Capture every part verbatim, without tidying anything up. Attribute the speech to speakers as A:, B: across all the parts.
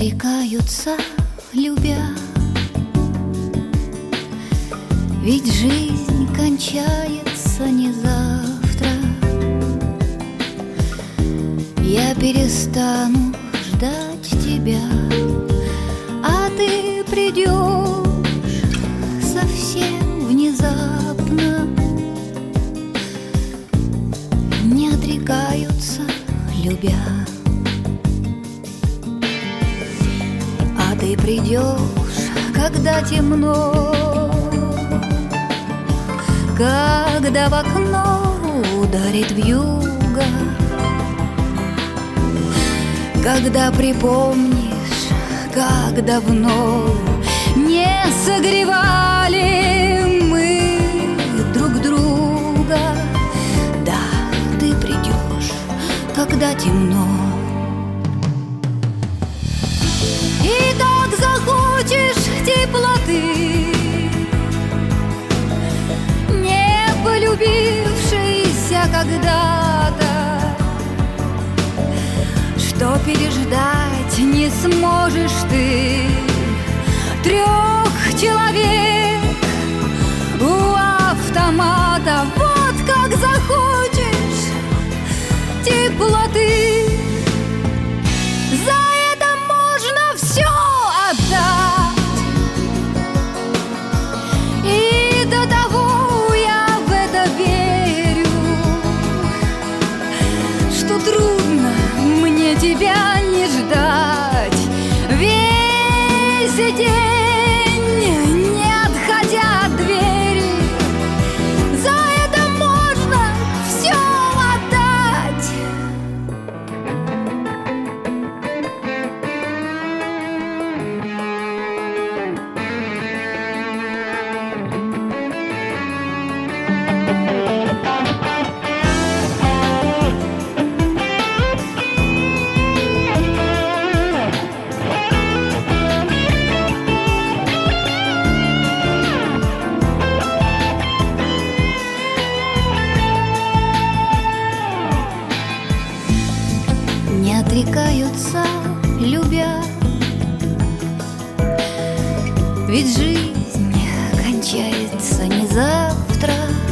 A: отрекаются, любя. Ведь жизнь кончается не завтра. Я перестану ждать тебя, а ты придешь совсем внезапно. Не отрекаются, любя. А ты придешь, когда темно, когда в окно ударит вьюга, когда припомнишь, как давно не согревали мы друг друга. Да, ты придешь, когда темно. И так захочешь теплоты, не полюбившейся когда-то, что переждать не сможешь ты трех человек у автомата. Вот как захочешь теплоты, за это можно все отдать. И до того я в это верю, что трудно мне тебя не ждать весь день, не отходя от двери. За это можно все отдать. Не отрекаются, любя. Ведь жизнь кончается не завтра.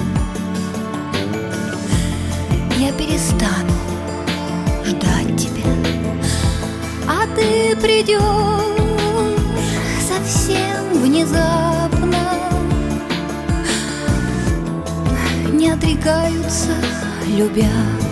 A: Я перестану ждать тебя, а ты придешь совсем внезапно. Не отрекаются, любя.